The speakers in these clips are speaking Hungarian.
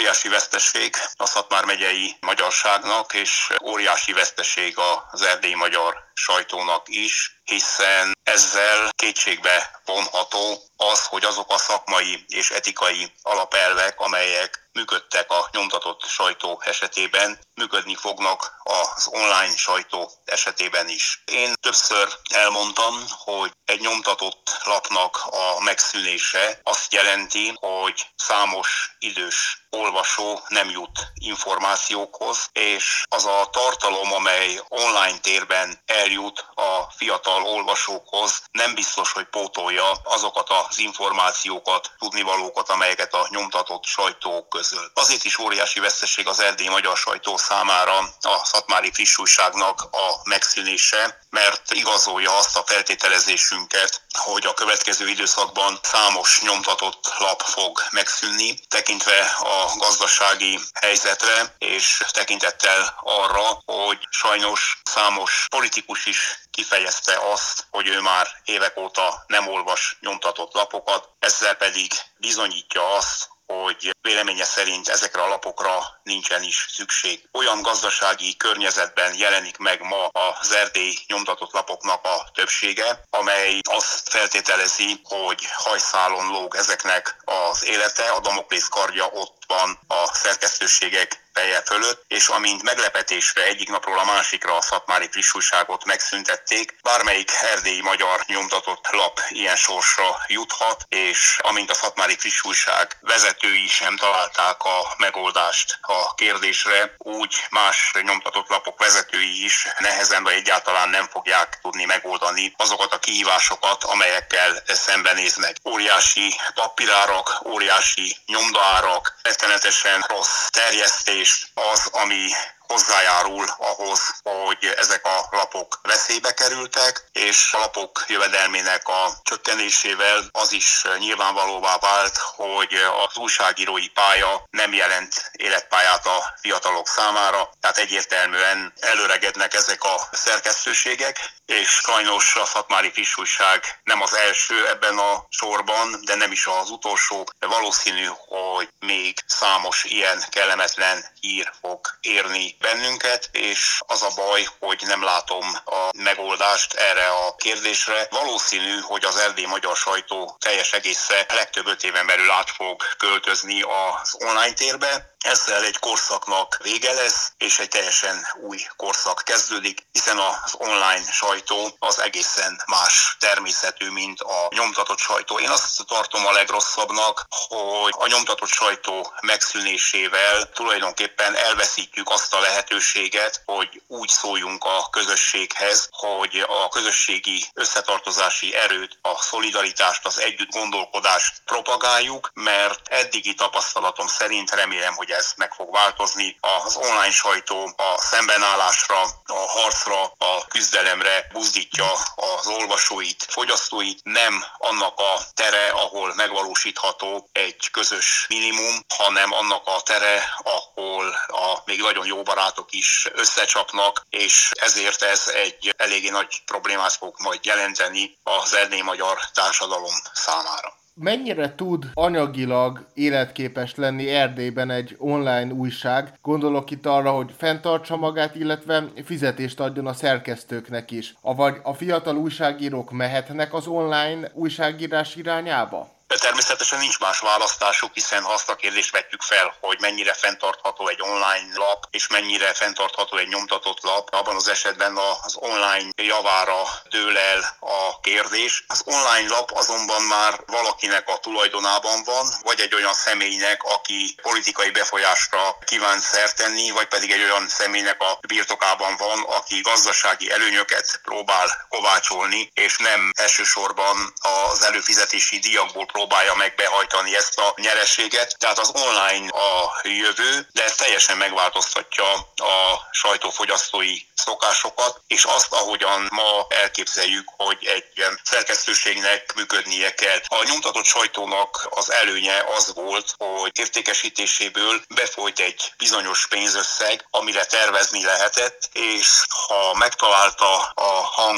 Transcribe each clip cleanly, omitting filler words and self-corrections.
óriási veszteség a Szatmár megyei magyarságnak, és óriási veszteség az erdélyi magyar sajtónak is, hiszen ezzel kétségbe vonható az, hogy azok a szakmai és etikai alapelvek, amelyek működtek a nyomtatott sajtó esetében, működni fognak az online sajtó esetében is. Én többször elmondtam, hogy egy nyomtatott lapnak a megszűnése azt jelenti, hogy számos idős olvasó nem jut információkhoz, és az a tartalom, amely online térben eljut a fiatal olvasókhoz, nem biztos, hogy pótolja azokat az információkat, tudnivalókat, amelyeket a nyomtatott sajtó közöl. Azért is óriási veszteség az erdélyi magyar sajtó számára a Szatmári Friss Újságnak a megszűnése, mert igazolja azt a feltételezésünket, hogy a következő időszakban számos nyomtatott lap fog megszűnni, tekintve a gazdasági helyzetre, és tekintettel arra, hogy sajnos számos politikus is kifejezte azt, hogy ő már évek óta nem olvas nyomtatott lapokat, ezzel pedig bizonyítja azt, hogy véleménye szerint ezekre a lapokra nincsen is szükség. Olyan gazdasági környezetben jelenik meg ma az erdélyi nyomtatott lapoknak a többsége, amely azt feltételezi, hogy hajszálon lóg ezeknek az élete, a Damoklész kardja ott van a szerkesztőségek feje fölött, és amint meglepetésre egyik napról a másikra a Szatmári Friss Újságot megszüntették, bármelyik erdélyi magyar nyomtatott lap ilyen sorsra juthat, és amint a Szatmári Friss Újság vezetői sem találták a megoldást a kérdésre, úgy más nyomtatott lapok vezetői is nehezen vagy egyáltalán nem fogják tudni megoldani azokat a kihívásokat, amelyekkel szembenéznek. Óriási papírárak, óriási nyomdaárak, rettenetesen rossz terjesztés az, ami hozzájárul ahhoz, hogy ezek a lapok veszélybe kerültek, és a lapok jövedelmének a csökkenésével az is nyilvánvalóvá vált, hogy az újságírói pálya nem jelent életpályát a fiatalok számára, tehát egyértelműen előregednek ezek a szerkesztőségek, és sajnos a Szatmári Friss Újság nem az első ebben a sorban, de nem is az utolsó. Valószínű, hogy még számos ilyen kellemetlen hír fog érni bennünket, és az a baj, hogy nem látom a megoldást erre a kérdésre. Valószínű, hogy az erdélyi magyar sajtó teljes egésze legtöbb 5 éven belül át fog költözni az online térbe. Ezzel egy korszaknak vége lesz, és egy teljesen új korszak kezdődik, hiszen az online sajtó az egészen más természetű, mint a nyomtatott sajtó. Én azt tartom a legrosszabbnak, hogy a nyomtatott sajtó megszűnésével tulajdonképpen elveszítjük azt a lehetőséget, hogy úgy szóljunk a közösséghez, hogy a közösségi összetartozási erőt, a szolidaritást, az együtt gondolkodást propagáljuk, mert eddigi tapasztalatom szerint remélem, hogy ez meg fog változni. Az online sajtó a szembenállásra, a harcra, a küzdelemre buzdítja az olvasóit, fogyasztóit, nem annak a tere, ahol megvalósítható egy közös minimum, hanem annak a tere, ahol a még nagyon jó barátok is összecsapnak, és ezért ez egy eléggé nagy problémát fog majd jelenteni az erdélyi magyar társadalom számára. Mennyire tud anyagilag életképes lenni Erdélyben egy online újság? Gondolok itt arra, hogy fenntartsa magát, illetve fizetést adjon a szerkesztőknek is. Avagy a fiatal újságírók mehetnek az online újságírás irányába? Természetesen nincs más választásuk, hiszen ha azt a kérdést vetjük fel, hogy mennyire fenntartható egy online lap, és mennyire fenntartható egy nyomtatott lap, abban az esetben az online javára dől el a kérdés. Az online lap azonban már valakinek a tulajdonában van, vagy egy olyan személynek, aki politikai befolyásra kíván szert tenni, vagy pedig egy olyan személynek a birtokában van, aki gazdasági előnyöket próbál kovácsolni, és nem elsősorban az előfizetési díjakból próbálja meg behajtani ezt a nyereséget. Tehát az online a jövő, de ez teljesen megváltoztatja a sajtófogyasztói szokásokat, és azt, ahogyan ma elképzeljük, hogy egy szerkesztőségnek működnie kell. A nyomtatott sajtónak az előnye az volt, hogy értékesítéséből befolyt egy bizonyos pénzösszeg, amire tervezni lehetett, és ha megtalálta a hangot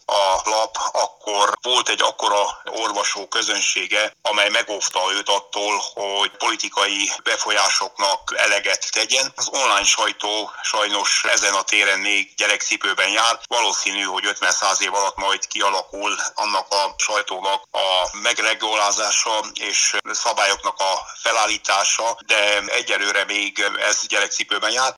a lap, akkor volt egy akkora olvasó közönsége, amely megóvta őt attól, hogy politikai befolyásoknak eleget tegyen. Az online sajtó sajnos ezen a téren még gyerekcipőben jár. Valószínű, hogy 50-100 év alatt majd kialakul annak a sajtónak a megregulázása és szabályoknak a felállítása, de egyelőre még ez gyerekcipőben jár.